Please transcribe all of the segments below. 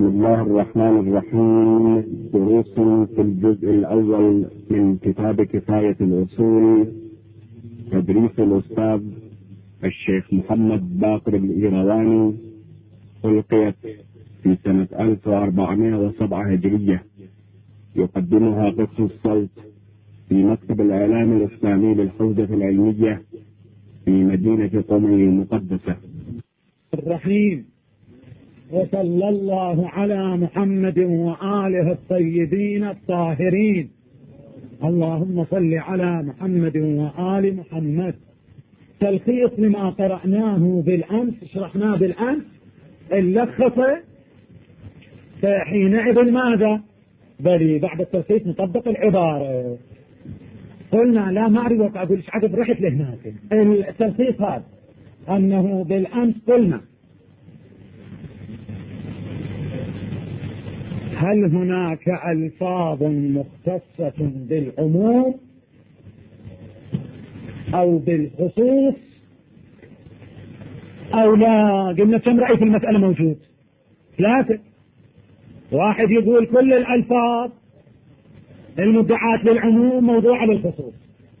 بسم الله الرحمن الرحيم. دروس في الجزء الأول من كتاب كفاية الأصول، تدريس الأستاذ الشيخ محمد باقر الإيرواني، ألقيت في سنة 1407 هجرية. يقدمها قسم الصوت في مكتب الإعلام الإسلامي للحوزة العلمية في مدينة قم المقدسة. الرحيم. وصلى الله على محمد وآله الطيبين الطاهرين. اللهم صل على محمد وآل محمد. تلخيص لما قرأناه بالأمس، شرحناه بالأمس اللخصة. فحينئذ ماذا؟ بل بعد التلخيص نطبق العبارة. قلنا لا معرفة، أقول ايش عقب رحت لهناك. التلخيص هذا أنه بالأمس قلنا هل هناك ألفاظ مختصة بالعموم أو بالخصوص أو لا؟ قلنا كم رأي في المسألة موجود؟ ثلاثة. واحد يقول كل الألفاظ المدعاة للعموم موضوعة للخصوص،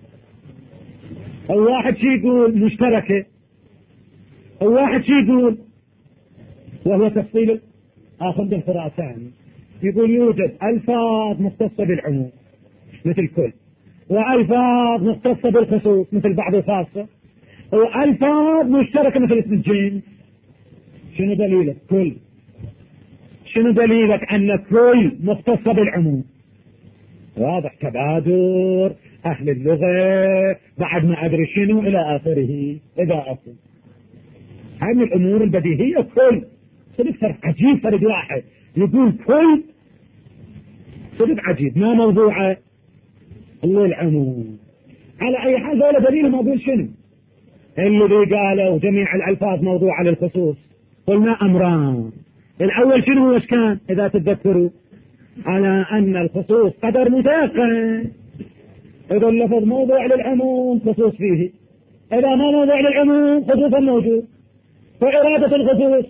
أو واحد شي يقول مشتركة، أو واحد شي يقول وهو تفصيل آخر بالخراساني يقول يوجد ألفاظ مختصة بالعموم مثل كل، وألفاظ مختصة بالخصوص مثل بعض الخاصة، وألفاظ مشتركة مثل اسم الجنس. شنو دليلك؟ كل. شنو دليلك أن كل مختصة بالعموم؟ واضح، تبادر أهل اللغة بعد ما أدري شنو إلى آخره إلى آخره. هاي من الأمور البديهية. كل صدق فرق عجيب، فرق واحد يقول كل صدق عجيب، ما موضوعه للعموم. على أي حال هذا دليل ما أقول شنو الذي قالوا جميع الألفاظ موضوعة للخصوص. قلنا أمران. الأول شنو هو كان إذا تتذكروا؟ على أن الخصوص قدر متيقن. إذا اللفظ موضوع للعموم خصوص فيه، إذا ما موضوع للعموم خصوصا موجود. فإرادة الخصوص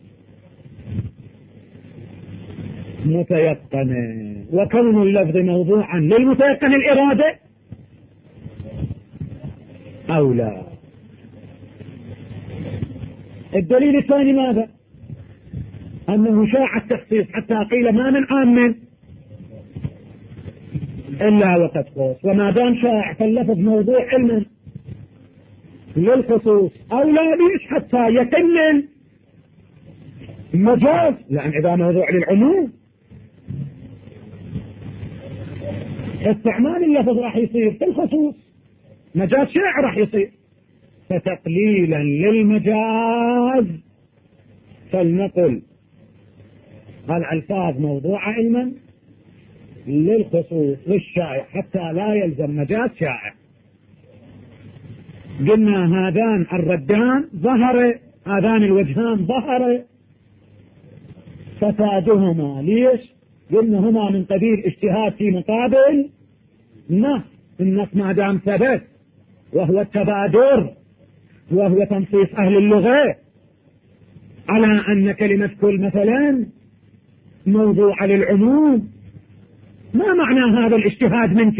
متيقنة، وكون اللفظ موضوعا للمتيقن الإرادة أو لا. الدليل الثاني ماذا؟ أنه شاع التخصيص حتى قيل ما من عام إلا وقد خص، وما دام شاع فاللفظ موضوع علما للخصوص أو لا ليش حتى يتم المجاز، لأن إذا موضوع للعموم استعمال اللفظ راح يصير في الخصوص، مجاز شائع راح يصير. فتقليلا للمجاز فلنقل الألفاظ موضوعة علما للخصوص للشائع حتى لا يلزم مجاز شائع. قلنا هذان الردان ظهر، هذان الوجهان ظهر فسادهما. ليش؟ قلنا هما من قبيل اجتهاد في مقابل النص. النص ما دام ثبت وهو التبادر وهو تنصيص أهل اللغة على أن كلمة كل مثلا موضوع للعموم، ما معنى هذا الاجتهاد منك؟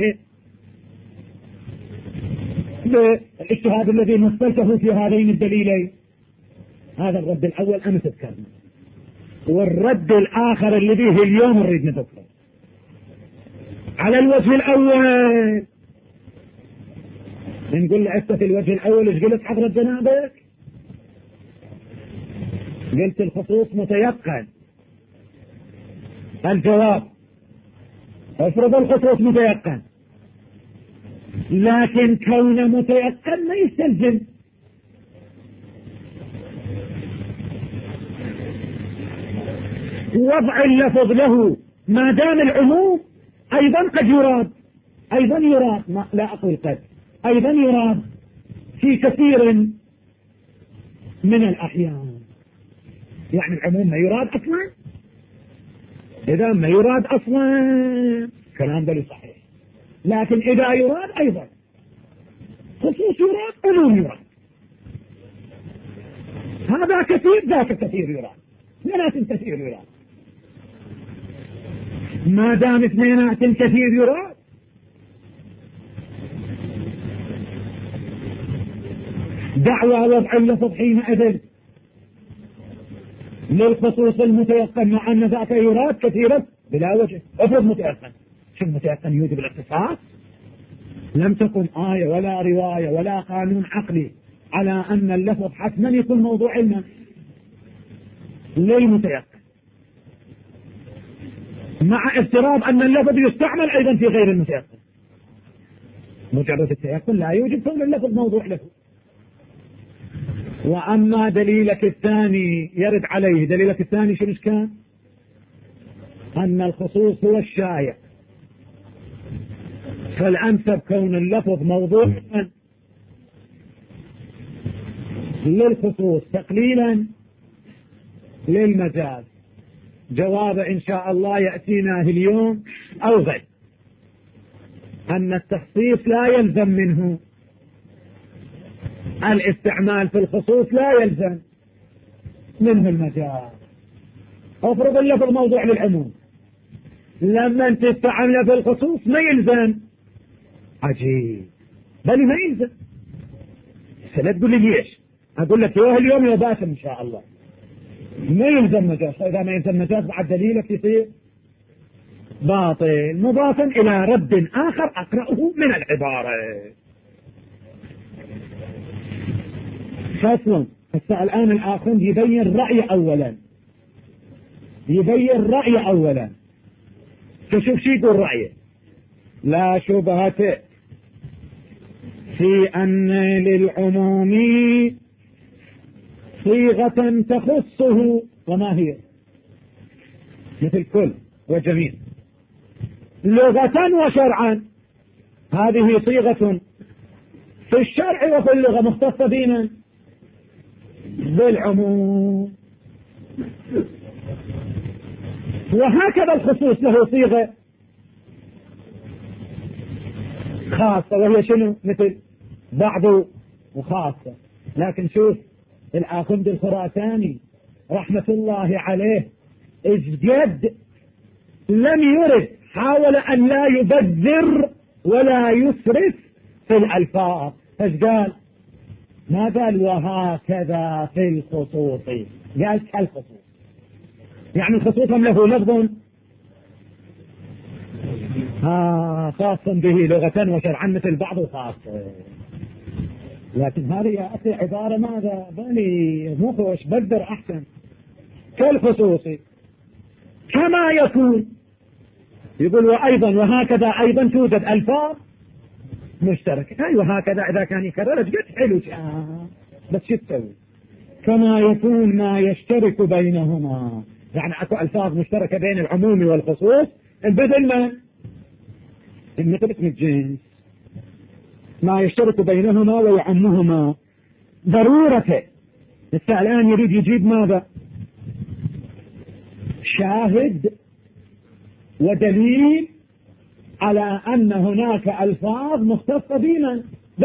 الاجتهاد الذي مثلته في هذين الدليلين. هذا الرد الأول أمس ذكرنا، والرد الآخر الذي هو اليوم نريد نذكره. على الوجه الأول نقول له أنت في الوجه الأول ايش قلت حضرة جنابك؟ قلت الخصوص متيقن. الجواب افرض الخصوص متيقن، لكن كون متيقن ما يستلزم وضع اللفظ له ما دام العموم أيضا قد يراد، أيضا يراد، ما لا أقول قد، أيضا يراد في كثير من الأحيان. يعني العموم ما يراد أصلا، إذا ما يراد أصلا كلام دليل صحيح، لكن إذا يراد أيضا خصوص يراد، عموم يراد. هذا كثير ذاك كثير يراد، ناس كثير يراد. ما دام اثنينات كثير يراد. دعوى وضع اللفظ حينئذ للخصوص المتيقن مع أن ذاك يراد كثيرا بلا وجه. افرض متيقن، شو متيقن يوجب الاختصاص؟ لم تكن آية ولا رواية ولا قانون عقلي على أن اللفظ حتما يكون موضوع علما للمتيقن، مع افتراض أن اللفظ يستعمل أيضا في غير المتيقن. مجرد التيقن لا يوجب كون اللفظ موضوع له. وأما دليلك الثاني يرد عليه، دليلك الثاني شنو كان؟ أن الخصوص هو الشائع، فالأنسب كون اللفظ موضوع للخصوص تقليلا للمجاز. جواب إن شاء الله يأتينا اليوم أو غد، أن التخصيص لا يلزم منه الاستعمال في الخصوص، لا يلزم منه المجاز. افرض اللفظ موضوع للعموم، لما انت تستعمله في الخصوص ما يلزم. عجيب، بل ما يلزم. لا تقول لي ليش، اقول لك يوه اليوم يا باسم ان شاء الله ما يلزم مجاز. اذا ما يلزم مجاز بعد دليلك يصير باطل، مضافا الى رد اخر اقرأه من العبارة. فصل. الآن الآخر يبين رأي أولا، يبين رأي أولا. تشوف شي يقول رأيه. لا شبهة في أن للعموم صيغة تخصه، وما هي؟ مثل كل وجميع لغة وشرعا. هذه صيغة في الشرع وفي اللغة مختصة بنا بالعموم. وهكذا الخصوص له صيغة خاصة، وهي شنو؟ مثل بعض وخاصة. لكن شوف الآخند الخراساني رحمة الله عليه اجتهد، لم يرد، حاول أن لا يبذر ولا يسرف في الألفاظ. ايش قال؟ ما قال وهكذا في الخصوص، قال كالخصوص. يعني الخصوص له لفظ خاص به لغة وشرعا مثل بعض وخاصة. لكن هذه يا أخي عبارة ماذا بالي مخوش بدر أحسن. كالخصوص كما يكون. يقول وأيضا وهكذا أيضا توجد ألفاظ مشتركة. أي وهكذا إذا كان يكرر قلت حلو بس شو تسوي؟ كما يكون ما يشترك بينهما، يعني اكو ألفاظ مشتركة بين العموم والخصوص. البدل ما مثل اسم الجنس ما يشترك بينهما ويعمهما ضرورة. الآن يريد يجيب ماذا؟ شاهد ودليل على أن هناك ألفاظ مختصة بنا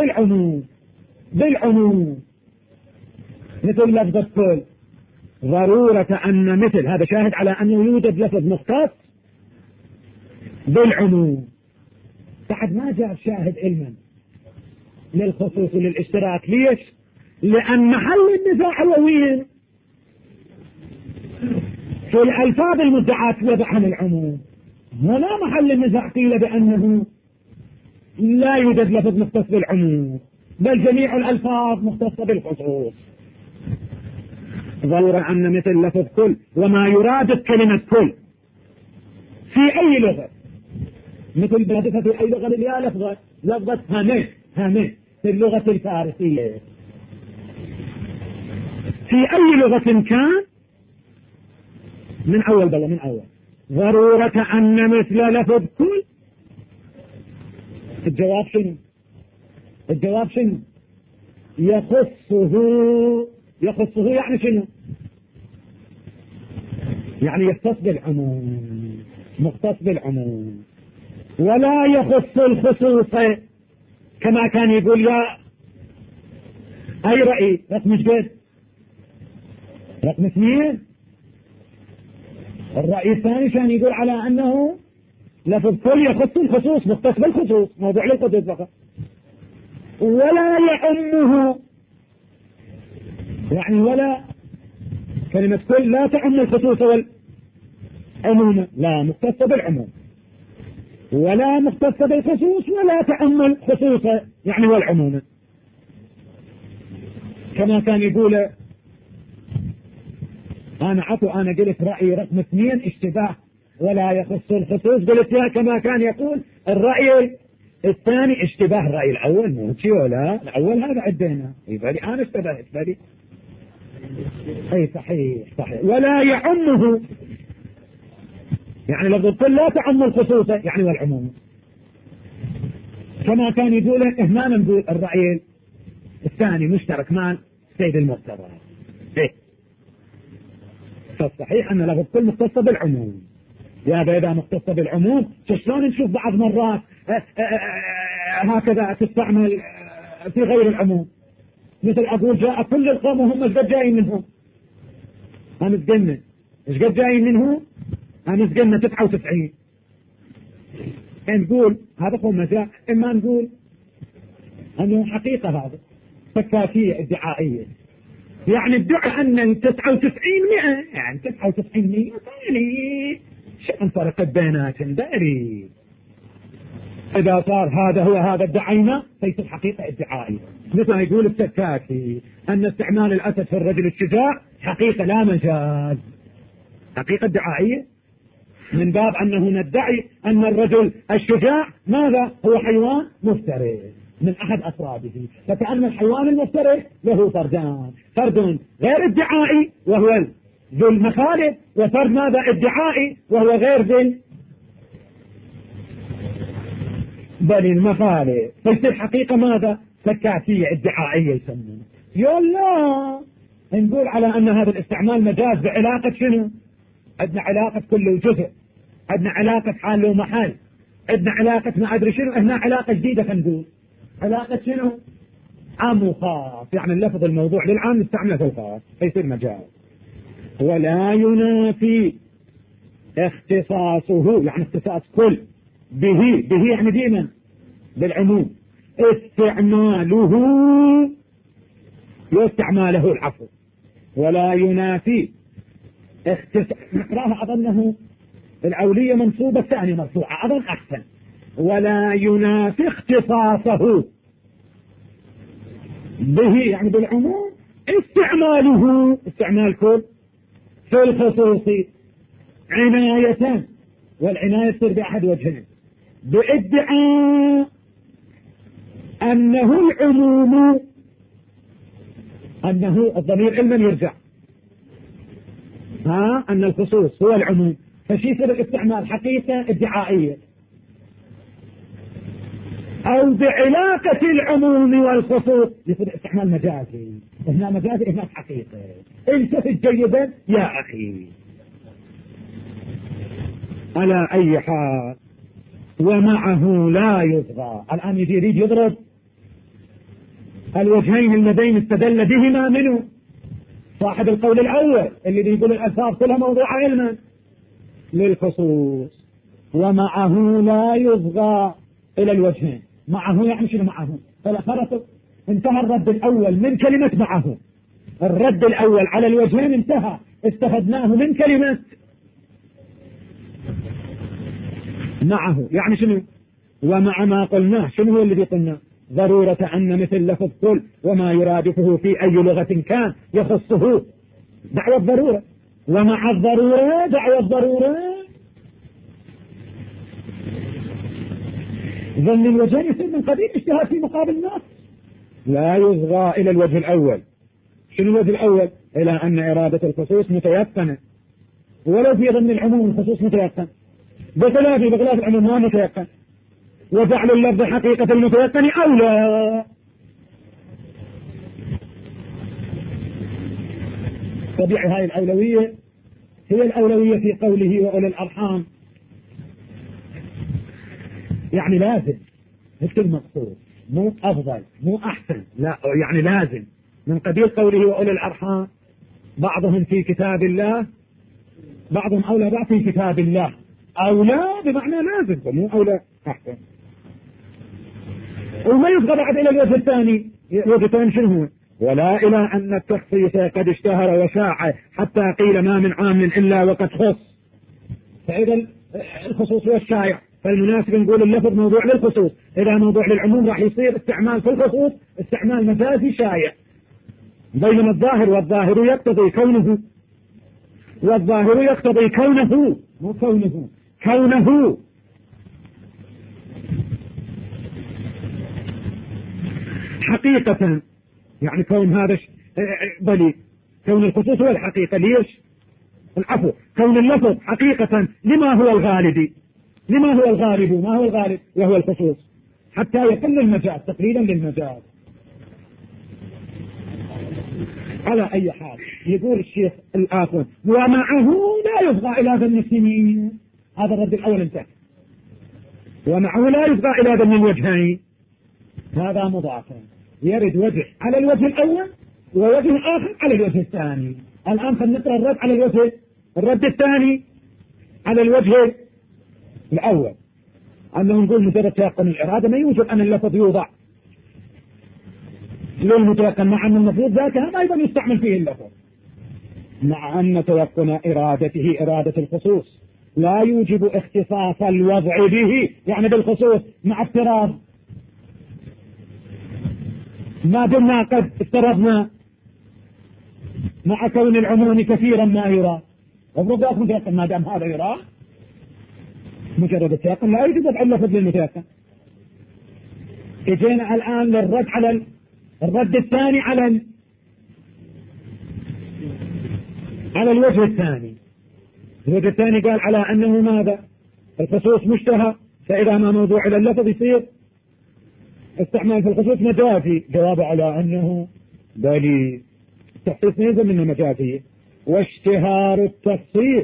بالعموم مثل لفظ الكل. ضرورة أن مثل هذا شاهد على أنه يوجد لفظ مختص بالعموم. بعد ما جاء شاهد علما للخصوص وللاشتراك. ليش؟ لأن محل النزاع هو وين؟ في الألفاظ المدعاة وضعها العموم. هنا محل النزاع قيل بأنه لا يوجد لفظ مختص بالعموم، بل جميع الألفاظ مختصة بالخصوص. ضرورة أن مثل لفظ كل وما يراد كلمة كل في أي لغة، مثل بلدها في أي لغة يا لفظة همه في اللغة الفارسية، في أي لغة كان من أول. ضرورة أن مثل لفظ كل. الجواب شنو؟ يخصه يعني شنو؟ يعني يختص بالعموم، مختص بالعموم، ولا يخص الخصوص كما كان يقول يا أي رأي رقم جد رقم 2. الرأي الثاني كان يقول على أنه لفظ كل يخص الخصوص، مختص بالخصوص، موضوع للخصوص فقط. ولا يعمه، يعني ولا كلمة كل لا تعم الخصوص والعموم، لا مختص بالعموم، ولا مختص بالخصوص، ولا تعم الخصوص يعني والعموم. كما كان يقول أنا قلت رأيي رقم 2 اشتباه ولا يخص الخصوص، قلت يا كما كان يقول الرأي الثاني اشتباه الرأي الأول، مو شيء ولا الأول هذا عدينا يبالي أنا اشتبهت بالي. أي صحيح ولا يعمه، يعني لو قلت لا تعم الخصوص يعني والعموم. كما كان يقول هنا نقول الرأي الثاني مشترك مع سيد المرتضى. فالصحيح أن لفظ كل مختصة بالعموم. يا إذا مختصة بالعموم شلون نشوف بعض مرات هكذا تستعمل في غير العموم، مثل أقول جاء كل القوم وهم ايش قد جايين منهم؟ أمس قلنا ايش قد جايين منهم؟ أمس قلنا 99. نقول هذا هو مجال، إما نقول أنه حقيقة هذا فكاكية ادعائية، يعني ادعى أن 99 يعني 99 يعني شيء فرق بيناتهم داري. إذا صار هذا هو هذا ادعينا فيصير حقيقة ادعائية، مثل ما يقول السكاكي أن استعمال الأسد في الرجل الشجاع حقيقة لا مجاز، حقيقة ادعائية، من باب أنه ندعي أن الرجل الشجاع ماذا هو حيوان مفترس من أحد أفراده، فكأن الحيوان المفترس له فردان، فرد غير ادعائي وهو ذو المخالف، وفرد ماذا ادعائي وهو غير ذو بل المخالف، فيصير حقيقة ماذا سكاتية ادعائية يسمونه. يلا نقول على أن هذا الاستعمال مجاز بعلاقة شنو؟ عندنا علاقة كل وجزء، عندنا علاقة حال ومحل، عندنا علاقة ما أدري شنو، هنا علاقة جديدة خنقول علاقة شنو؟ عام وخاص، يعني اللفظ الموضوع للعام نستعمله في الخاص فيصير مجاز. ولا ينافي اختصاصه، يعني اختصاص كل به يعني ديما بالعموم، استعماله العفو. ولا ينافي نقراها أظنه الأولية منصوبة الثانية مرفوعة أظن أحسن. ولا ينافي اختصاصه به يعني بالعموم استعماله، استعمال كل في الخصوص عناية، والعناية تصير بأحد وجهين، بادعاء أنه العموم، أنه الضمير علما يرجع أن الخصوص هو العموم، فشي يصير الاستعمال حقيقة ادعائية، أو بعلاقة العموم والخصوص يصير استعمال مجازي، هنا مجازي هنا حقيقة. التفت جيدا يا أخي. على أي حال ومعه لا يصغى، الآن يريد يضرب الوجهين اللذين استدل بهما منه صاحب القول الأول اللي بيقول الألفاظ كلها موضوع علما للخصوص. ومعه لا يصغى إلى الوجهين، معه يعني شنو معه؟ فلخرط انتهى الرد الأول من كلمة معه، الرد الأول على الوجهين انتهى، استفدناه من كلمة معه، يعني شنو؟ ومع ما قلناه شنو هو الذي قلناه؟ ضرورة أن مثل لفظ كل وما يرادفه في أي لغة كان يخصه دعوة الضرورة، ومع الضرورة دعوة الضرورة ظن الوجهين يصير من قديم اجتهاد في مقابل الناس. لا يصغى إلى الوجه الأول. شنو الوجه الأول؟ إلى أن إرادة الخصوص متيقنة، ولو في ضمن العموم الخصوص متيقن، بخلاف العموم ما متيقن، وجعل اللفظ حقيقة المتيقن أولى. طبيعي هاي الأولوية هي الأولوية في قوله وأولي الأرحام، يعني لازم مثل المقصود، مو أفضل مو أحسن، لا يعني لازم من قبيل قوله وأولي الأرحام، بعضهم في كتاب الله بعضهم أولى بعض في كتاب الله أولى بمعنى لازم، مو أولى أحسن. وما يبقى بعد إلى الوجه الثاني. الوجه الثاني شنو هو؟ ولا إلى أن التخصيص قد اشتهر وشاع حتى قيل ما من عام إلا وقد خص. فإذا الخصوص هو الشائع، فالمناسب نقول اللفظ موضوع للخصوص. إذا موضوع للعموم راح يصير استعمال في الخصوص استعمال مجازي شائع. بينما الظاهر، والظاهر يقتضي كونه، والظاهر يقتضي كونه، مو كونه، كونه. حقيقة يعني كون هذا بلي كون الخصوص هو الحقيقة. ليش؟ العفو، كون اللفظ حقيقة لما هو الغالب، لما هو الغالب، ما هو الغالب وهو الخصوص، حتى يقل المجاز تقليلا للمجاز. على أي حال يقول الشيخ الآخر ومعه لا يفضى إلى ذم السنين. هذا الرد الأول انتهى. ومعه لا يفضى إلى ذم الوجهين، هذا مضاف، يرد وجه على الوجه الأول ووجه آخر على الوجه الثاني. الآن فلنقرأ الرد على الوجه، الرد الثاني على الوجه الأول، أنه نقول مجرد تيقن الإرادة ما يوجد أن اللفظ يوضع للمتيقن، مع أن المفروض ذاك هذا أيضا يستعمل فيه اللفظ، مع أن تيقن إرادته إرادة الخصوص لا يوجب اختصاص الوضع به، يعني بالخصوص مع افتراض ما دمنا قد افترضنا مع كون العموم كثيرا ما يرى. المفروض ذاك متيقن ما دام هذا يرى، مجرد التيقن لا يوجد وضع اللفظ للمتيقن. اجينا الآن للرد على الرد الثاني على الوجه الثاني. الوجه الثاني قال على أنه ماذا؟ الخصوص مشتهى، فإذا ما موضوع إلى اللفظ يصير استعمال في الخصوص مجازي. جواب على أنه بل التخصيص يلزم منه مجازي، واشتهار التخصيص،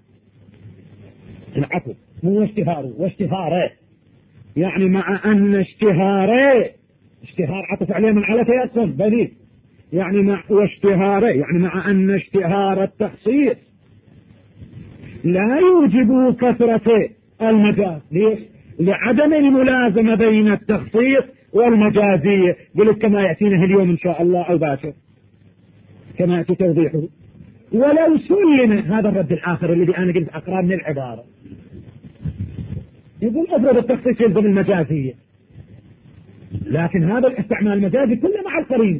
العفو مو اشتهاره واشتهاره، يعني مع أن اشتهاره، اشتهار عطف عليه من على تيقن بل يعني مع واشتهاره، يعني مع أن اشتهار التخصيص لا يوجب كثرة المجاز. ليش؟ لعدم الملازمة بين التخصيص والمجازية. قلت كما يأتينا اليوم إن شاء الله أو باكر كما يأتي توضيحه. ولو سلم، هذا الرد الآخر الذي أنا قلت أقرأ من العبارة، يقول أفرض التخصيص يلزم المجازية، لكن هذا الاستعمال المجازي كله مع القرينة.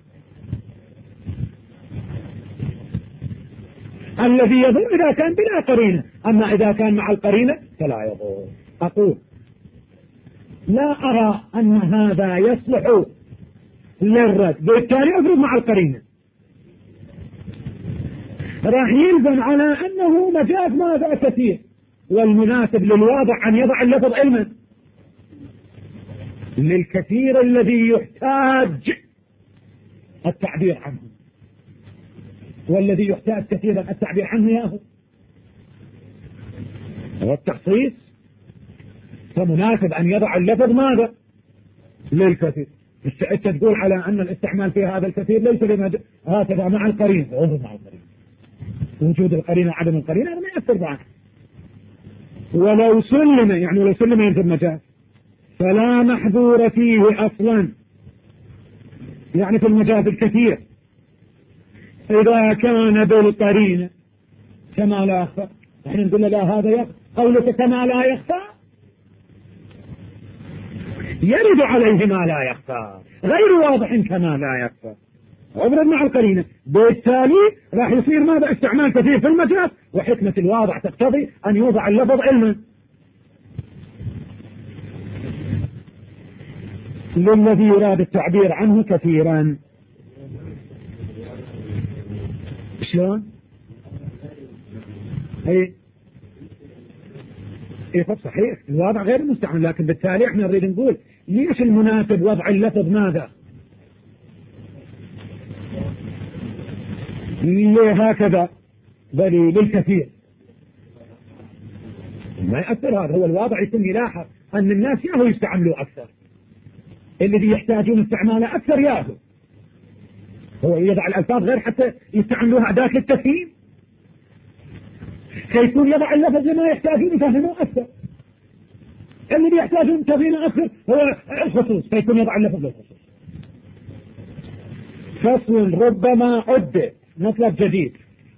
الذي يضر إذا كان بلا قرينة، أما إذا كان مع القرينة فلا يضر. أقول لا أرى أن هذا يصلح للرد، بالتالي أفرض مع القرينة راح يلزم على أنه مجاز ماذا كثير، والمناسب للواضع أن يضع اللفظ علما للكثير الذي يحتاج التعبير عنه، والذي يحتاج كثيرا التعبير عنه ياهو هو التخصيص، فمناسب أن يضع اللفظ ماذا للكثير. أنت تقول على أن الاستعمال في هذا الكثير ليس هكذا مع القرينة، مع القرينة وجود القرينة عدم القرينة هذا ما يأثر معه. ولو سلم، يعني ولو سلم ينزل مجاز فلا محذور فيه أصلا، يعني في المجاز الكثير إذا كان بالقرينة كما لا يخفى. نحن نقول لا هذا يخفى، قولك كما لا يخفى يرد عليه ما لا يخفى، غير واضح كما لا يخفى، عبرا مع القرينة. بالتالي راح يصير ماذا؟ استعمال كثير في المجاز، وحكمة الواضح تقتضي أن يوضع اللفظ علما للذي يراد التعبير عنه كثيرا. شلون؟ اي طب صحيح الواضع غير مستعمل، لكن بالتالي احنا نريد نقول ليش المناسب وضع اللفظ ماذا؟ هكذا بل للكثير ما يأثر. هذا هو الواضع يكون يلاحظ أن الناس ياهو يستعملوا أكثر، الذي يحتاجون استعماله أكثر ياهو، هو يضع الألفاظ غير حتى يستعملوها أداة للتفهيم. فيكون يضع اللفظ لما يحتاجون يفهمون أكثر. اللي يحتاجون تفهيم أكثر هو الخصوص، فيكون يضع اللفظ للخصوص. فصل ربما عد مطلب جديد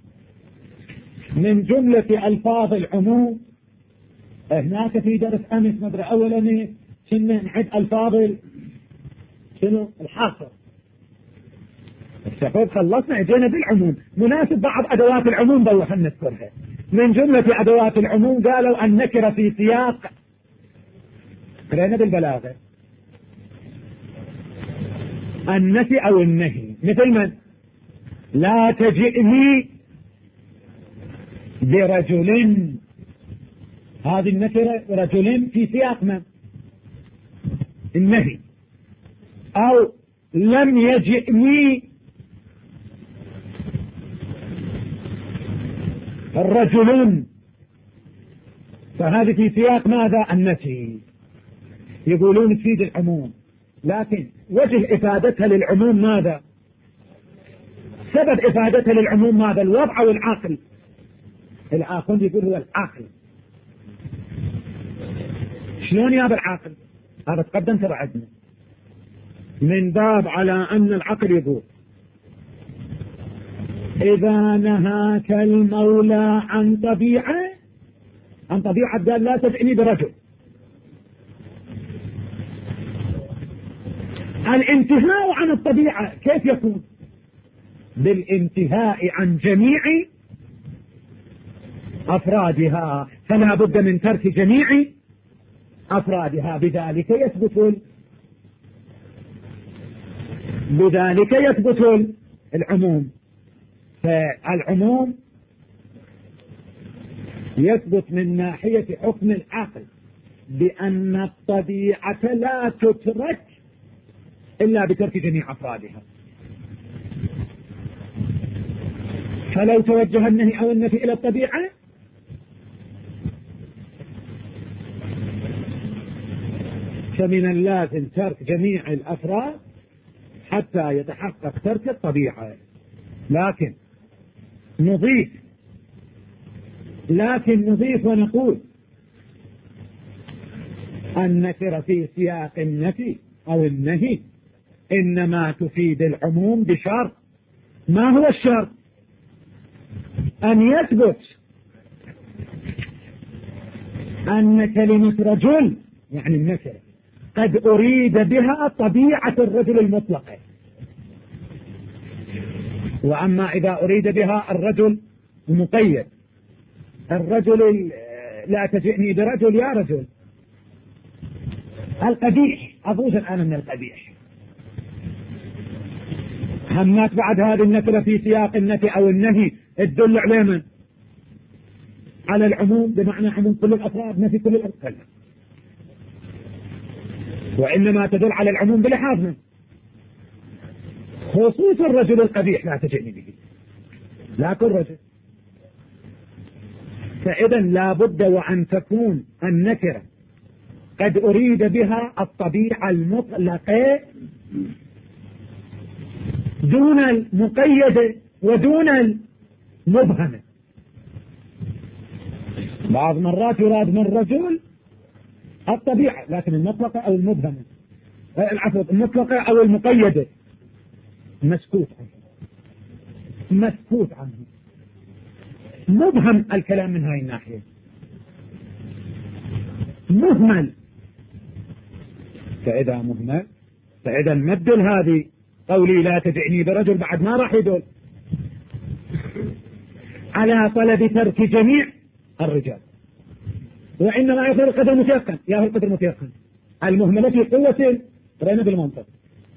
من جملة ألفاظ العموم. هناك في درس أمس مدري أولا كنا نعد ألفاظ شنو الحاصر. الشباب خلصنا اجينا بالعموم، مناسب بعض أدوات العموم ضل خلنا نذكرها. من جملة أدوات العموم قالوا النكرة في سياق، قرينا بالبلاغة النفي أو النهي، مثل من لا تجئني برجل، هذه النكرة رجل في سياق من النهي. أو لم يجئني الرجل، فهذه في سياق ماذا؟ النفي. يقولون تفيد العموم، لكن وجه إفادتها للعموم ماذا؟ سبب إفادتها للعموم ماذا؟ الوضع والعقل. العاقل يقول هو العقل. شلون يا بالعقل؟ هذا تقدم ترى عندنا من باب على أن العقل يقول إذا نهاك المولى عن طبيعة قال لا تجئني برجل. الانتهاء عن الطبيعة كيف يكون؟ بالانتهاء عن جميع أفرادها، فلا بد من ترك جميع أفرادها، بذلك يثبت العموم. فالعموم يثبت من ناحية حكم العقل بأن الطبيعة لا تترك إلا بترك جميع أفرادها. فلو توجه النهي أو النفي إلى الطبيعة فمن اللازم ترك جميع الأفراد حتى يتحقق ترك الطبيعة. لكن نضيف ونقول النكرة في سياق النفي أو النهي إنما تفيد العموم بشرط. ما هو الشرط؟ أن يثبت أن كلمة رجل يعني النكرة قد أريد بها طبيعة الرجل المطلقة. وأما إذا أريد بها الرجل المقيد، الرجل لا تجئني برجل يا رجل القبيح، أفوز الآن من القبيح. همات بعد هذه النكرة في سياق النفي أو النهي تدل على من؟ على العموم، بمعنى عموم كل الأفراد، نفي كل الأفراد، وإنما تدل على العموم بلحاظ من خصوص الرجل القبيح لا تجئني به، لا كل رجل. فإذا لا بد وأن تكون النكرة قد أريد بها الطبيعة المطلقة دون المقيدة ودون المبهمة. بعض مرات يراد من الرجل الطبيعة، لكن المطلقة أو المبهمة، العفو، المطلقة أو المقيدة مسكوت عنه، مبهم الكلام من هاي الناحية، مهمل. فإذا مهمل فإذا المدل هذه قولي لا تجعني برجل بعد ما راح يدل على طلب ترك جميع الرجال، وإنما يأخذ القدر المتيقن. يأخذ القدر المتيقن المهملة في قوة رأينا بالمنطق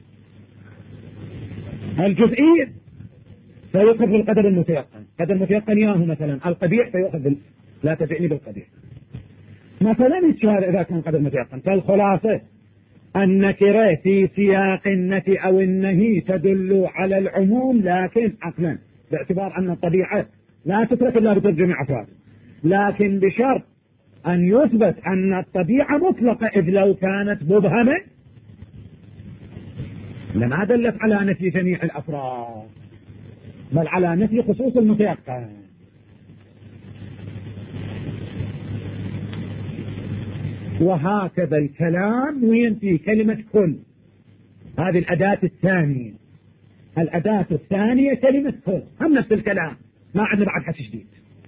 الجزئية فيأخذ بالقدر المتيقن. قدر المتيقن ياهو مثلا القبيح فيأخذ لا تجعني بالقبيح مثلا الشهر إذا كان قدر متيقن. فالخلاصة النكرة في سياق النفي أو النهي تدل على العموم لكن عقلا، باعتبار أن الطبيعة لا تترك إلا بترجمة أفراد، لكن بشرط أن يثبت أن الطبيعة مطلقة، إذ لو كانت مبهمة لما دلت على نفي جميع الأفراد بل على نفي خصوص المتيقن. وهكذا الكلام وين في كلمة كل. هذه الأداة الثانية. الأداة الثانية كلمة كل، هم نفس الكلام، ما عندنا بعد حكي جديد.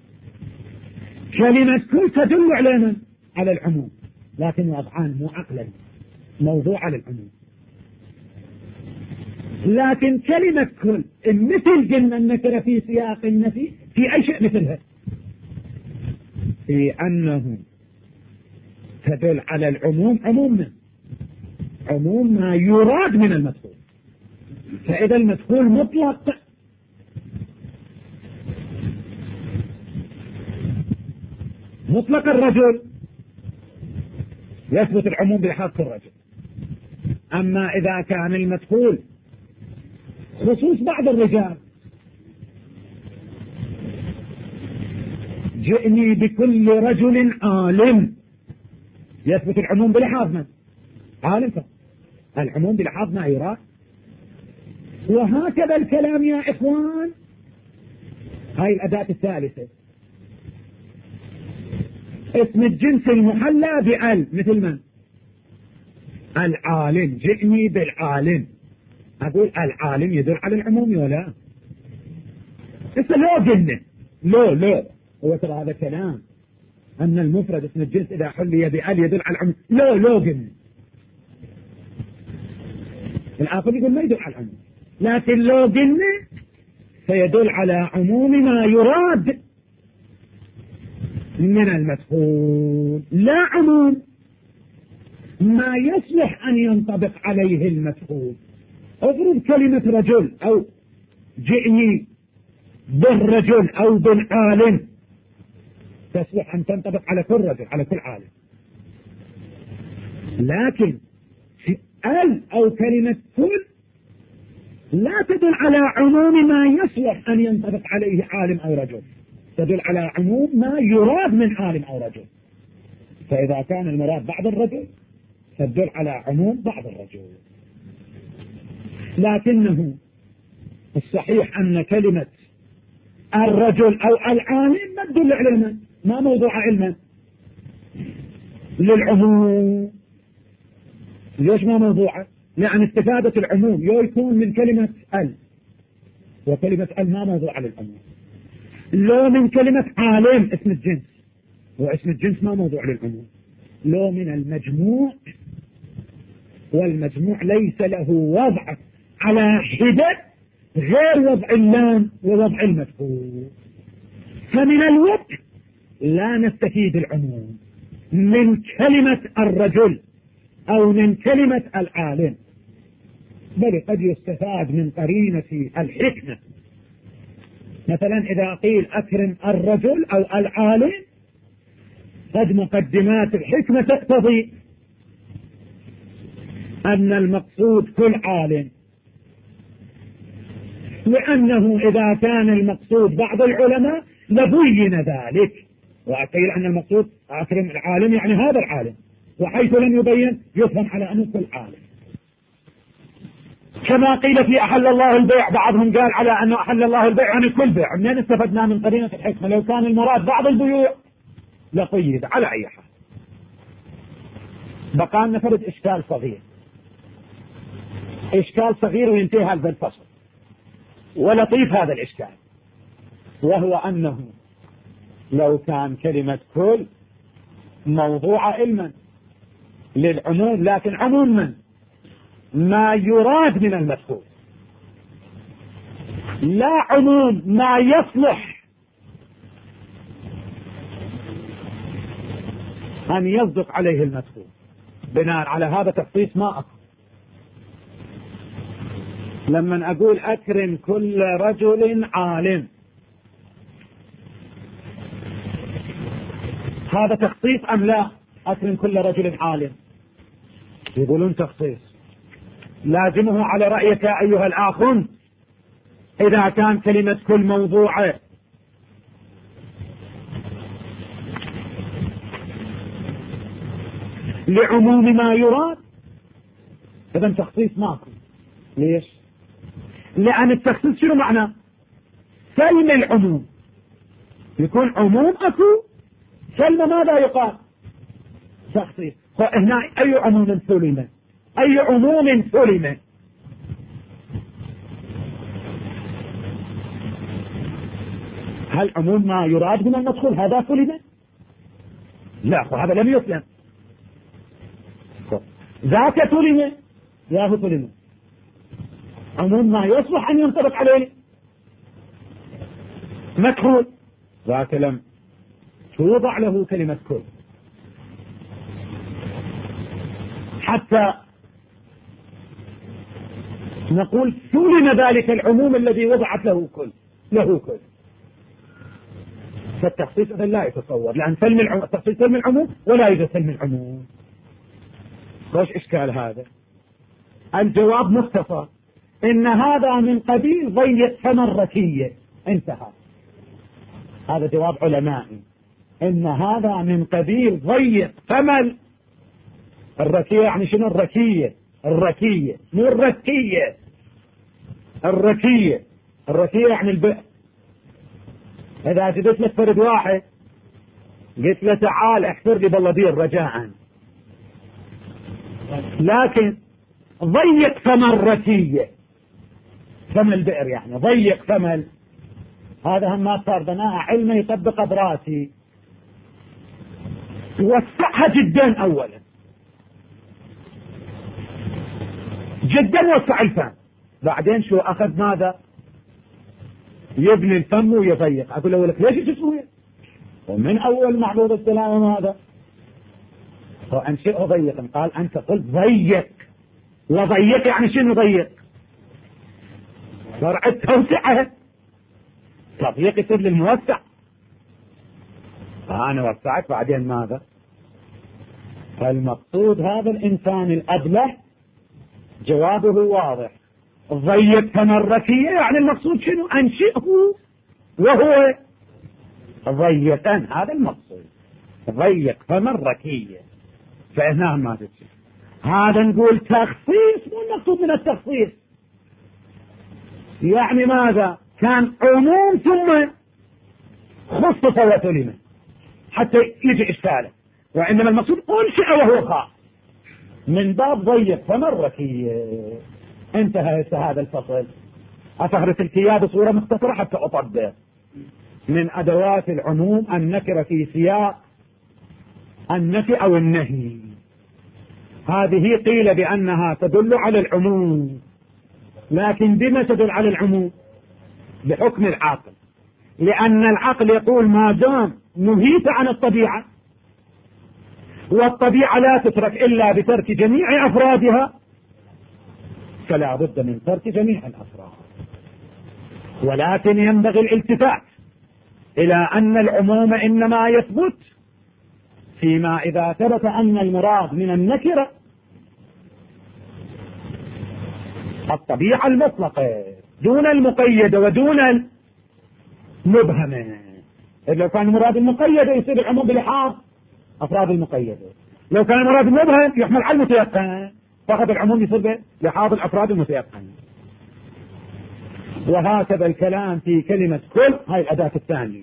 كلمة كل تدل علينا على العموم، لكن وضعان مو عقلا، موضوع على العموم. لكن كلمة كل مثل قلنا النكرة في سياق النفي في أي شيء مثلها، في أنه تدل على العموم. عموم ما يراد من المدخول. فإذا المدخول مطلق الرجل يثبت العموم بحق الرجل. أما إذا كان المدخول خصوص بعض الرجال، جئني بكل رجل عالم، يثبت العموم بلحاظ من عالم، العموم بلحاظ ما يراد. وهكذا الكلام يا إخوان. هاي الأداة الثالثة، اسم الجنس المحلى بأل، مثل من؟ العالم. جئني بالعالم، أقول العالم يدل على العموم ولا؟ إذا لو قلنا لو هو ترى هذا كلام أن المفرد اسم الجنس إذا حلي بأل يدل على العموم. لو قلنا الآخر يقول ما يدل على العموم، لكن لو قلنا فيدل على عموم ما يراد من المدخول، لا عموم ما يصلح أن ينطبق عليه المدخول. افرض كلمة رجل أو جئني بالرجل أو بالعالم تصلح أن تنطبق على كل رجل، على كل عالم. لكن في ال أو كلمة كل لا تدل على عموم ما يصلح أن ينطبق عليه عالم أو رجل، تدل على عموم ما يراد من عالم أو رجل. فإذا كان المراد بعض الرجل تدل على عموم بعض الرجل. لكنه الصحيح أن كلمة الرجل أو العالم ما تدل علما، ما موضوع علما للعموم. ليش ما موضوعه؟ لأن استفادة العموم يكون من كلمة ال، وكلمة ال ما موضوع للعموم. لو من كلمة عالم اسم الجنس، واسم الجنس ما موضوع للعموم. لو من المجموع، والمجموع ليس له وضع على حدة غير وضع اللام ووضع المدخول. فمن الوضع لا نستفيد العموم من كلمة الرجل أو من كلمة العالم، بل قد يستفاد من قرينة الحكمة. مثلا إذا قيل أكرم الرجل أو العالم، قد مقدمات الحكمة تقتضي أن المقصود كل عالم، لأنه إذا كان المقصود بعض العلماء لبين ذلك، وقيل أن المقصود أكرم العالم يعني هذا العالم، وحيث لم يبين يفهم على أنه كل عالم. كما قيل في أحل الله البيع، بعضهم قال على أنه أحل الله البيع يعني كل بيع. منين استفدنا من قرينة الحكمة؟ لو كان المراد بعض البيوع لقيد. على أي حال بقى نفرد إشكال صغير وينتهي هذا الفصل، ولطيف هذا الإشكال، وهو أنه لو كان كلمة كل موضوع علما للعموم، لكن عموم من ما يراد من المدخول، لا عموم ما يصلح أن يصدق عليه المدخول. بناء على هذا تخصيص ما أكبر. لما أقول أكرم كل رجل عالم، هذا تخصيص أم لا؟ أكرم كل رجل عالم، يقولون تخصيص. لازمه على رأيك أيها الآخر إذا كان كلمة كل موضوعة لعموم ما يراد، إذا تخصيص ماكو. ليش؟ لأن التخصيص شنو معنى؟ سلم العموم، يكون عموم أكو، سلم ماذا يقال؟ تخصيص. فهنا أي عموم سلم؟ أي عموم سلم؟ هل عموم ما يراد من المدخول هذا سلم؟ لا، هذا لم يسلم. ذاك سلم، ياه سلم. عموم ما يصلح أن ينطبق عليه مدخول، ذاك لم توضع له كلمة كل، حتى نقول سلم ذلك العموم الذي وضعت له كل. فالتخصيص لا يتصور، لأن التخصيص سلم العموم ولا يوجد سلم العموم. وش إشكال هذا؟ الجواب مختصر، إن هذا من قبيل ضيق فم الركية. انتهى. هذا جواب علمائي، إن هذا من قبيل ضيق فم الركية. يعني شنو الركية؟ الركية مو الركية، الركية يعني البئر. إذا جبت لك فرد واحد قلت له تعال احفر لي بلدير رجاء، لكن ضيق فم الركية، فم البئر يعني ضيق فم. هذا هم ما صار بناء علمي يطبق براسي. وسعها جدا أولا، جدا وسع الفم، بعدين شو أخذ ماذا؟ يبني الفم ويضيق. أقول له لك ليش تسوي؟ ومن أول معبود السلام هذا فأنشئه ضيقا. قال أنت قلت ضيق، وضيق يعني شنو ضيق؟ فرع التوسعة، تضييق يصير للموسع. فأنا وسعت بعدين ماذا؟ فالمقصود هذا الإنسان الأبله جوابه واضح، ضيق فم الركية يعني المقصود شنو؟ أنشئه وهو ضيقا، هذا المقصود، ضيق فم الركية. فهنا ما تجي هذا نقول تخصيص، مو المقصود من التخصيص. يعني ماذا؟ كان عموم ثم خصص وسلم حتى يجي إشكاله، وإنما المقصود أنشئ وهو خاص من باب ضيق فم الركية. انتهى هذا الفصل. أفهرت الكيا بصورة مختصرة حتى أطبق. من أدوات العموم النكرة في سياق النفي أو النهي. هذه قيل بأنها تدل على العموم، لكن بما تدل على العموم؟ بحكم العقل، لأن العقل يقول ما دام نهيت عن الطبيعة، والطبيعة لا تترك إلا بترك جميع أفرادها، فلا بد من ترك جميع الأفراد. ولكن ينبغي الالتفات إلى أن العموم إنما يثبت فيما إذا ثبت أن المراد من النكرة الطبيعة المطلقة دون المقيدة ودون المبهمة. لو كان المراد المقيدة يصير العموم بلحاظ أفراد المقيدة، لو كان المراد المبهم يحمل على المتيقن، فقط العموم يصير بلحاظ الأفراد المتيقن. وهكذا الكلام في كلمة كل، هاي الأداة الثانية،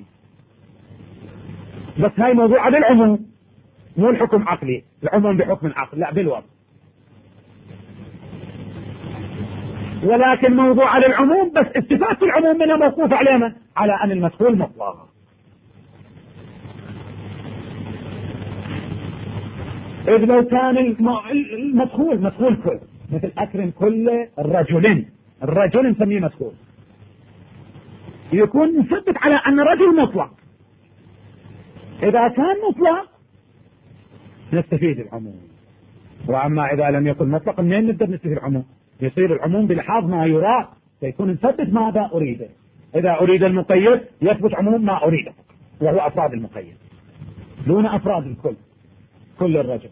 بس هاي موضوع بالعموم مو الحكم عقلي، العموم بحكم العقل لا بالوضع. ولكن موضوع العموم بس استفادة العموم منها موقوف علينا على أن المدخول مطلق. إذ لو كان المدخول مدخول كل، مثل أكرم كل الرجل نسميه مدخول، يكون مثبت على أن رجل مطلق. إذا كان مطلق نستفيد العموم، وأما إذا لم يكن مطلق منين نقدر نستفيد العموم؟ يصير العموم بلحاظ ما يراد، فيكون مثبت ماذا أريده. إذا أريد المقيد يثبت عموم ما أريده، وهو أفراد المقيد دون أفراد الكل، كل الرجل.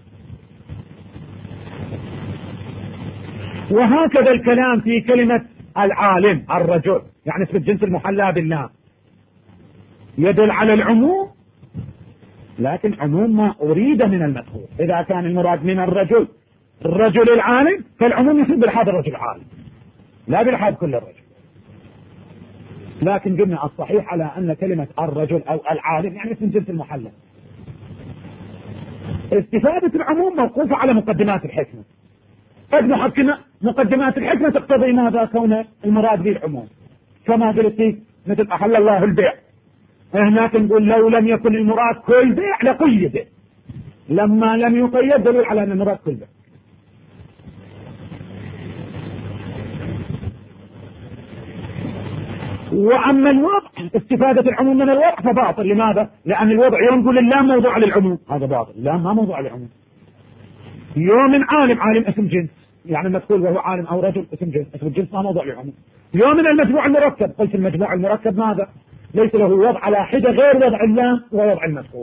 وهكذا الكلام في كلمة العالم الرجل، يعني اسم الجنس المحلى بالله، يدل على العموم لكن عموم ما أريد من المدخول. إذا كان المراد من الرجل العالم فالعموم يصير بلحاظ الرجل العالم لا بلحاظ كل الرجل. لكن قلنا الصحيح على أن كلمة الرجل أو العالم يعني اسم الجنس المحلى. استفادة العموم موقوفة على مقدمات الحكمة. مقدمات الحكمة تقتضي ماذا؟ كون المراد به العموم، كما قلت مثل أحل الله البيع، هناك نقول لو لم يكن المراد كل بيع لقيد، لما لم يقيد دليل على أن المراد كل بيع. وأما الوضع، استفادة العموم من الوضع فباطل. لماذا؟ لأن الوضع يوم نقول اللام موضوع للعموم، هذا باطل. اللام ما موضوع للعموم. يوم عالم اسم جنس، يعني المدخول وهو عالم أو رجل اسم جنس، اسم الجنس ما موضوع للعموم. يوم من المجموع المركب، قلت المجموع المركب ماذا؟ ليس له وضع على حدة غير وضع اللام ووضع المدخول.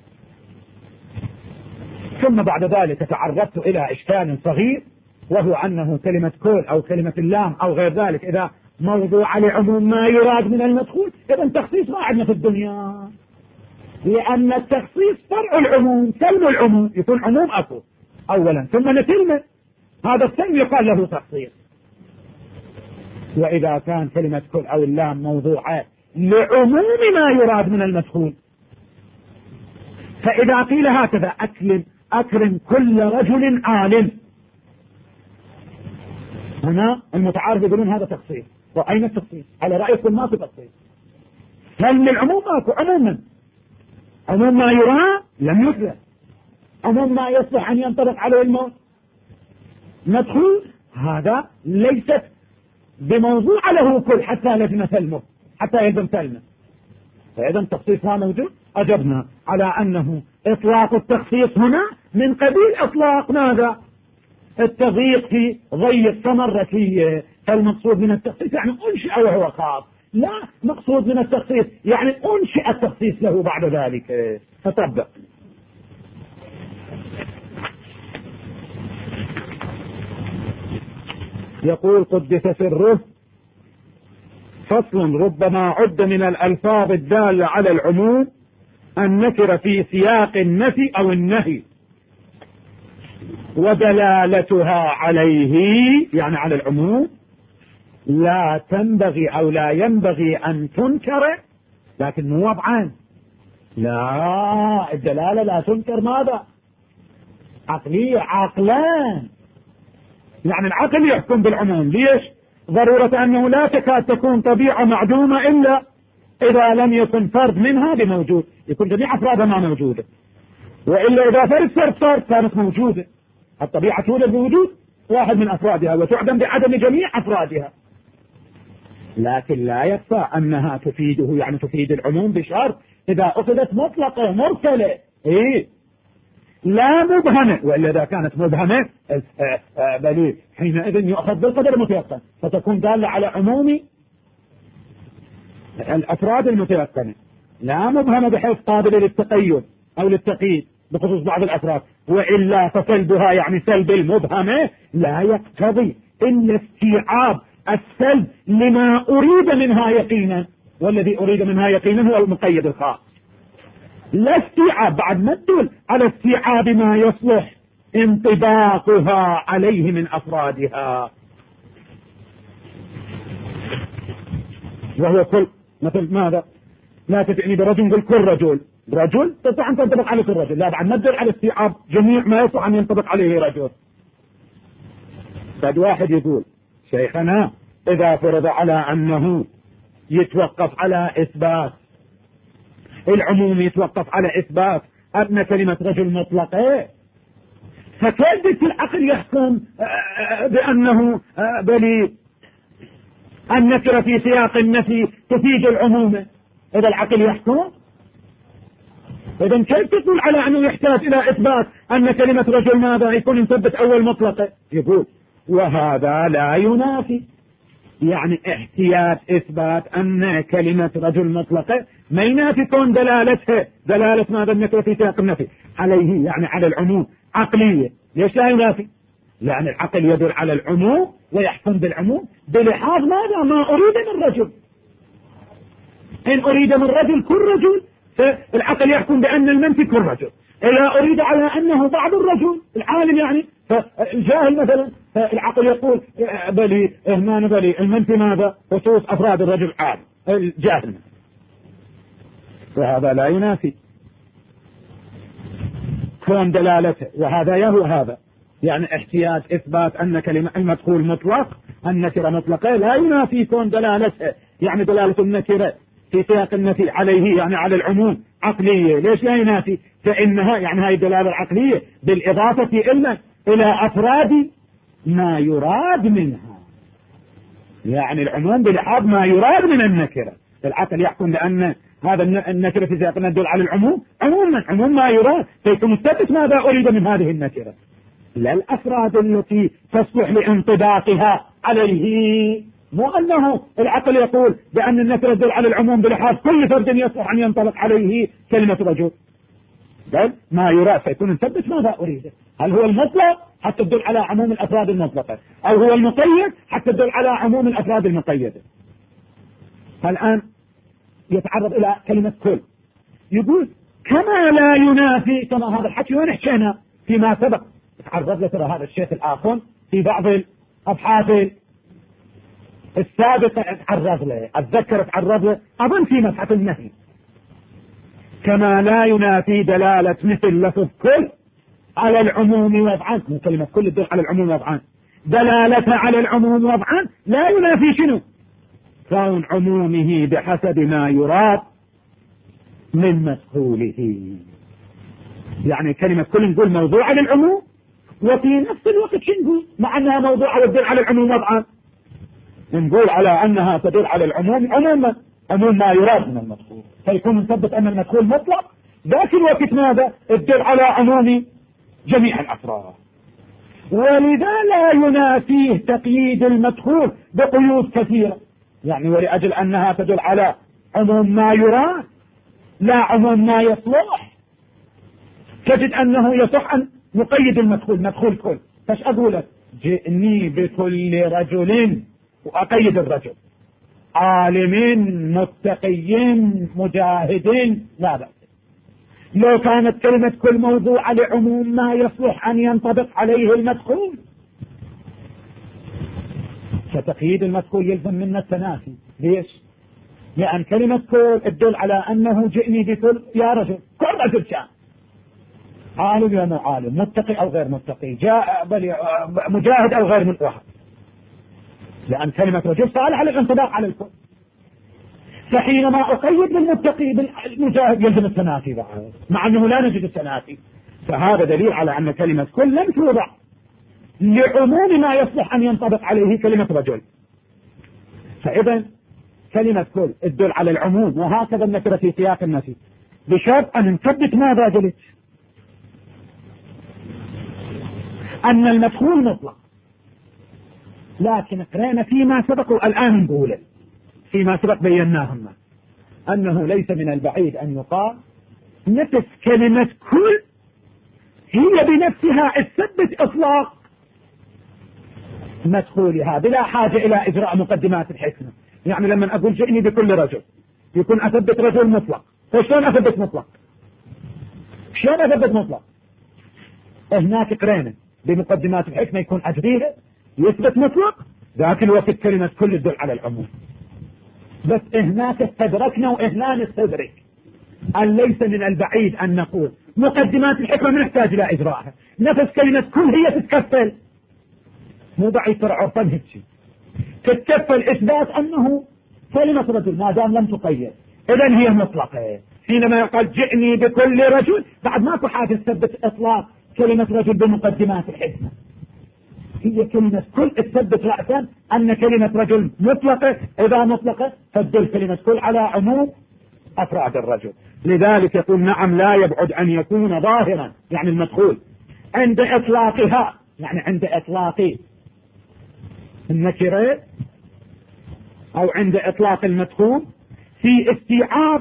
ثم بعد ذلك تعرضت إلى إشكال صغير، وهو أنه كلمة كل أو كلمة اللام أو غير ذلك إذا موضوع لعموم ما يراد من المدخول، إذا تخصيص ما عندنا في الدنيا، لأن التخصيص فرع العموم، سلم العموم، يكون عموم أكو أولا ثم نتلمه، هذا السلم يقال له تخصيص. وإذا كان كلمة كل أو اللام موضوعة لعموم ما يراد من المدخول، فإذا قيل هكذا أكرم كل رجل عالم، هنا المتعارف يقولون هذا تخصيص. وأين التخصيص؟ على رأيكم ما في تخصيص، هل للعموم ماكو؟ عموما عموم ما يرى لم يثبت، عموم ما يصلح أن ينطبق عليه المدخول هذا ليست بموضوع له كل حتى لزم سلمه، حتى يلزم سلمه. فإذا التخصيص ما موجود. أجبنا على أنه إطلاق التخصيص هنا من قبيل إطلاق ماذا؟ التضييق في ضي الثمر ركية. فالمقصود من التخصيص يعني أنشئ وهو خاص، لا مقصود من التخصيص يعني أنشئ التخصيص له بعد ذلك. فطبق. يقول قدس سره: فصل: ربما عد من الألفاظ الدالة على العموم النكرة في سياق النفي أو النهي، ودلالتها عليه يعني على العموم لا تنبغي أو لا ينبغي أن تنكر، لكن مو وضعان. لا، الدلالة لا تنكر ماذا؟ عقلية، عقلان. يعني العقل يحكم بالعموم. ليش؟ ضرورة أنه لا تكاد تكون طبيعة معدومة إلا إذا لم يكن فرد منها بموجود، يكون جميع أفرادها ما موجودة، وإلا إذا فرد كانت موجودة. الطبيعة تولد بوجود واحد من أفرادها وتعدم بعدم جميع أفرادها، لكن لا يكفى أنها تفيده، يعني تفيد العموم بشرط إذا أخذت مطلقة مرسلة لا مبهمة، وإلا إذا كانت مبهمة بل حينئذ يؤخذ بالقدر المتيقن، فتكون دالة على عموم الأفراد المتيقنة، لا مبهمة بحيث قابلة للتقيد أو للتقييد بخصوص بعض الأفراد. وإلا فسلبها يعني سلب المبهمة لا يقتضي إلا استيعاب السلب لما أريد منها يقينا، والذي أريد منها يقينا هو المقيد الخاص، لا استيعاب بعد ما تدل على استيعاب ما يصلح انطباقها عليه من أفرادها. وهو كل مثل ماذا؟ لا تتعني برجل، قل كل رجل تستطيع أن تنطبق عليه كل رجل، لا بعد ما تدل على استيعاب جميع ما يصلح أن ينطبق عليه رجل. قد واحد يقول: شيخنا إذا فرض على أنه يتوقف على إثبات العموم، يتوقف على إثبات أن كلمة رجل مطلقة، فكيف العقل يحكم بأنه بل النكرة في سياق النفي تفيد العموم؟ إذا العقل يحكم، إذا كيف تقول على أنه يحتاج إلى إثبات أن كلمة رجل ماذا يكون يثبت أول مطلقة؟ يقول: وهذا لا ينافي، يعني احتياج إثبات أن كلمة رجل مطلقة ما ينافي كون دلالتها دلالة ماذا؟ النكرة في سياق النفي عليه، يعني على العموم عقلية. ليش لا ينافي؟ لأن العقل يدل على العموم ويحكم بالعموم بلحاظ ماذا؟ ما أريد من رجل. إن أريد من رجل كل رجل فالعقل يحكم بأن المنفي كل رجل، إذا أريد على أنه بعض الرجل العالم يعني فالجاهل مثلا، فالعقل يقول بلي إهمان بلي المنفي ماذا؟ خصوص أفراد الرجل عالم الجاهل، وهذا لا ينافي. كون دلالته، وهذا يهو هذا يعني احتياج إثبات أن كلمة المدخول مطلق، النكرة مطلقة، لا ينافي كون دلالته، يعني دلالة النكرة في سياق النفي عليه يعني على العموم عقلية. ليش لا ينافي؟ فإنها يعني هاي الدلالة العقلية بالإضافة إلى أفراد ما يراد منها، يعني العموم بلحاظ ما يراد من النكرة. العقل يحكم بأن هذا النكرة في سياق تدل على العموم، عموم ما يراد، فيكون مستبت ماذا أريد من هذه النكرة، لا الأفراد التي تصلح لانطباقها عليه. مو أنه العقل يقول بأن النكرة تدل على العموم بلحاظ كل فرد يصلح أن ينطبق عليه كلمة رجل، بل ما يراد، فيكون مثبت ماذا أريد. هل هو المطلق حتى تدل على عموم الأفراد المطلقة، أو هو المقيد حتى تدل على عموم الأفراد المقيدة. الآن يتعرض إلى كلمة كل، يقول كما لا ينافي، كما هذا الحكي وين حكينا فيما سبق، تعرض له ترى هذا الشيخ الآخر في بعض الأبحاث السابقة، تعرض له، أتذكر تعرض له أظن في مسحة النهي. كما لا ينافي دلالة مثل لفظ كل على العموم وضعا، من كلمة كل تدل على العموم وضعا، دلالة على العموم وضعا لا ينافي شنو؟ كون عمومه بحسب ما يراد من مدخوله. يعني كلمة كل نقول موضوعة للعموم، وفي نفس الوقت شو نقول؟ مع أنها موضوعة وتدل على العموم وضعا، نقول على أنها تدل على العموم عموما، عموم ما يراد من المدخول، فيكون مثبت أن المدخول مطلق، ذاك الوقت ماذا؟ تدل على عموم جميع الأفراد. ولذا لا ينافيه تقييد المدخول بقيود كثيرة، يعني ولأجل أنها تدل على عموم ما يراد لا عموم ما يصلح، تجد أنه يصح أن نقيد المدخول، مدخول كل، فاش أقول لك جئني بكل رجل وأقيد الرجل، عالم متقي مجاهد لا بأس. لو كانت كلمة كل موضوع لعموم ما يصلح أن ينطبق عليه المدخول، فتقييد المدخول يلزم منا التنافي. ليش؟ لأن كلمة كل تدل على أنه جئني بكل يا رجل، كل رجل كان، عالم يا مو عالم، متقي أو غير متقي، مجاهد أو غير مجاهد، لأن كلمة رجل صالحة للانطباق على الكل. فحينما أقيد بالمتقي بالمجاهد يلزم التنافي بعد، مع أنه لا نجد التنافي. فهذا دليل على أن كلمة كل لم توضع لعموم ما يصلح أن ينطبق عليه كلمة رجل. فإذا كلمة كل تدل على العموم، وهكذا النكرة في سياق النفي، بشرط أن نثبت ماذا قلت؟ أن المدخول مطلق. لكن قرأنا فيما سبق والآن نقوله، فيما سبق بيناهما أنه ليس من البعيد أن يقال نفس كلمة كل هي بنفسها تثبت إطلاق مدخولها بلا حاجة إلى إجراء مقدمات الحكمة. يعني لما أقول جئني بكل رجل يكون أثبت رجل مطلق، فشلون أثبت مطلق؟ شلون أثبت مطلق؟ هناك قرينا بمقدمات الحكمة يكون أجريها يثبت مطلق، ذاك الوقت كلمة كل تدل على العموم. بس هناك استدركنا وهنا نستدرك أن ليس من البعيد أن نقول مقدمات الحكمة ما نحتاج إلى إجراءها، نفس كلمة كل هي تتكفل، مو بعيد ترى عرفا هيك تتكفل إثبات أنه كلمة رجل ما دام لم تقيد، إذن هي مطلقة. حينما يقال جئني بكل رجل بعد ماكو حاجة تثبت إطلاق كلمة رجل بمقدمات الحكمة، هي كلمة كل تثبت رأسا أن كلمة رجل مطلقة، إذا مطلقة تدل كلمة كل على عموم أفراد الرجل. لذلك يقول نعم لا يبعد أن يكون ظاهرا، يعني المدخول عند إطلاقها، يعني عند إطلاق النكرة أو عند إطلاق المدخول في استيعاب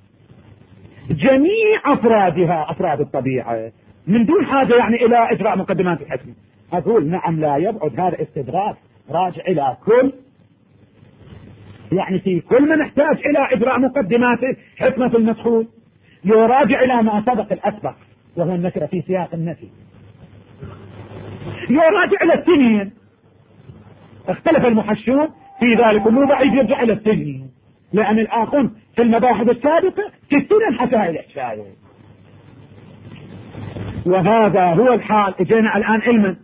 جميع أفرادها، أفراد الطبيعة، من دون حاجة يعني إلى إجراء مقدمات الحكمة. أقول نعم لا يبعد، هذا استدراك راجع إلى كل، يعني في كل ما نحتاج إلى إجراء مقدمات حكمة المدخول يراجع إلى ما سبق الأسبق وهو النكرة في سياق النفي، يراجع إلى السنين. اختلف المحشون في ذلك، مو بعيد يرجع إلى السنين، لأن الآخر في المباحث السابقة 60 حكاية الحكاية. وهذا هو الحال. اجينا الآن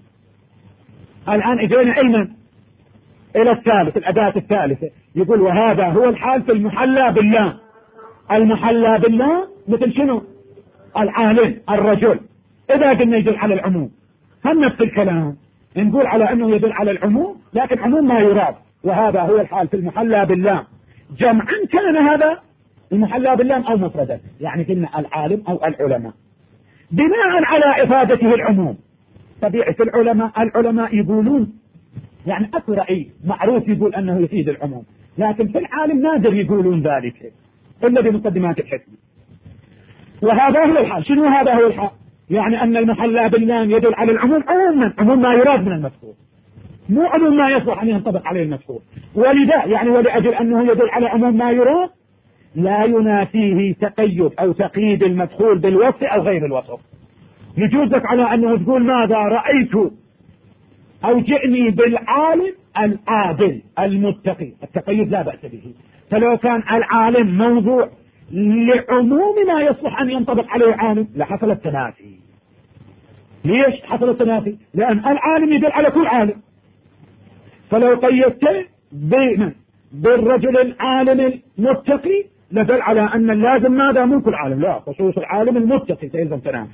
علما إلى الثالث، الأداة الثالثة. يقول وهذا هو الحال في المحلى بالله. المحلى بالله مثل شنو؟ العالم، الرجل. إذا قلنا يدل على العموم، هم نفس الكلام، نقول على أنه يدل على العموم، لكن عموم ما يراد. وهذا هو الحال في المحلى بالله، جمعا كان هذا المحلى بالله أو مفردا، يعني قلنا العالم أو العلماء، بناء على إفادته العموم. طبيعة العلماء يقولون يعني أكو رأي معروف يقول أنه يفيد العموم، لكن في العالم نادر يقولون ذلك إلا بمقدمات الحكمة. وهذا هو الحال. شنو هذا هو الحال؟ يعني أن المحلى باللام يدل على العموم عموما، عموم ما يراد من المذكور، مو عموم ما يصلح أن ينطبق عليه المذكور. ولذا يعني ولأجل أنه يدل على عموم ما يراد لا ينافيه تقيد أو تقييد المدخول بالوصف أو غير الوصف. يجوزك على أنه تقول ماذا رأيت أو جئني بالعالم العادل المتقي، التقيد لا بأس به. فلو كان العالم موضوع لعموم ما يصلح أن ينطبق عليه عالم لحصل التنافي. ليش حصل التنافي؟ لأن العالم يدل على كل عالم، فلو قيدته بالرجل العالم المتقي لدل على أن اللازم ماذا؟ مو كل عالم، لا، خصوص العالم المتقي سيلزم تنافي.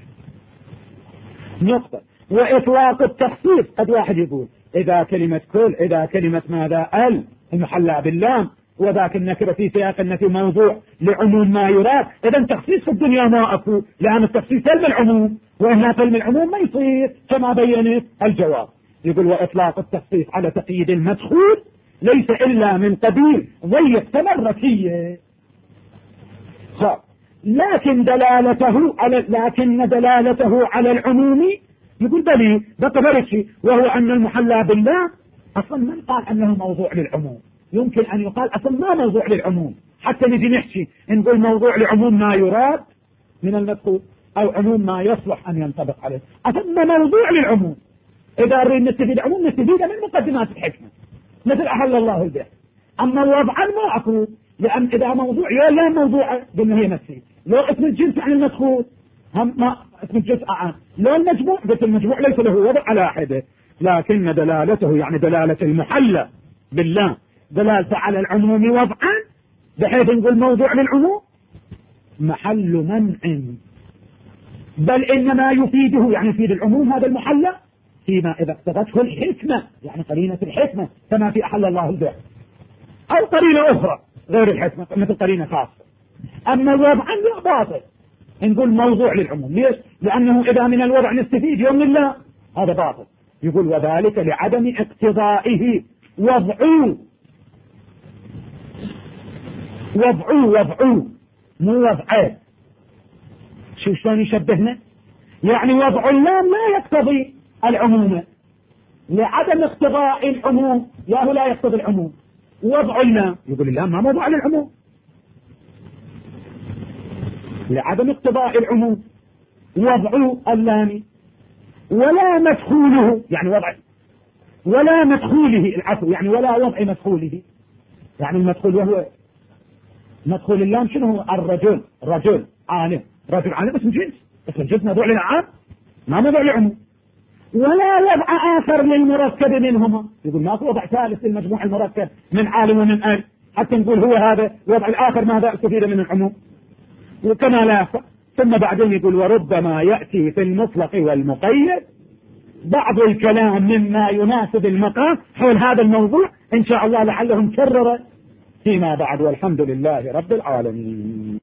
نقطة. وإطلاق التخصيص، قد واحد يقول إذا كلمة كل، إذا كلمة ماذا المحلى باللام، وذاك النكرة في سياق النفي موضوع لعموم ما يراد. إذا تخصيص في الدنيا ما أكو، لأن التخصيص سلم العموم، وإنها سلم العموم ما يصير كما بينت الجواب. يقول وإطلاق التخصيص على تقييد المدخول ليس إلا من قبيل ضيق تمركية. لكن دلالته على العموم يقول بلي بقى برشي، وهو أن المحلى بالله أصلا من قال أنه موضوع للعموم. يمكن أن يقال أصلا ما موضوع للعموم، حتى نجي نحكي نقول موضوع لعموم ما يراد من المدخول أو عموم ما يصلح أن ينطبق عليه، أصلا موضوع للعموم. إذا أريد نستفيد عموم نستفيد من مقدمات الحكمة، مثل أحل الله البيع. أما وضعا ما أقول، لأن إذا موضوع لا موضوع قلنا هي نفسي، لو اسم الجنس عن المدخول هم ما اسم الجزء عام، لو المجموع قلت المجموع ليس له وضع على حده، لكن دلالته يعني دلالة المحلى بالله دلالته على العموم وضعا، بحيث نقول موضوع للعموم محل منع، بل إنما يفيده يعني يفيد العموم هذا المحلى فيما إذا اقتضته الحكمة، يعني قرينة الحكمة كما في أحل الله البيع، أو قرينة أخرى غير الحكمة مثل قرينة خاصة. أما وضعا لا باطل نقول موضوع للعموم. ليش؟ لأنه إذا من الوضع نستفيد يوم الله هذا باطل. يقول وذلك لعدم اقتضائه وضعوا مو وضعه. شو شلون يشبهنا؟ يعني وضع اللام لا يقتضي العموم، لعدم اقتضاء العموم ياه لا يقتضي العموم. وضع اللام يقول اللام ما موضوع للعموم لعدم اقتضاء العموم. وضع اللام ولا مدخوله يعني وضع، ولا مدخوله العفو يعني ولا وضع مدخوله، يعني المدخول وهو مدخول اللام شنو هو؟ الرجل، رجل عالم، رجل عالم اسم جنس، اسم الجنس موضوع للعام ما موضوع للعموم. ولا وضع آخر للمركب منهما، يقول ما في وضع ثالث للمجموع المركب من عالم ومن أهل حتى نقول هو هذا وضع الآخر ماذا استفيد من العموم، وكما لا يخفى. ثم بعدين يقول وربما يأتي في المطلق والمقيد بعض الكلام مما يناسب المقام حول هذا الموضوع إن شاء الله لعله مكرر فيما بعد، والحمد لله رب العالمين.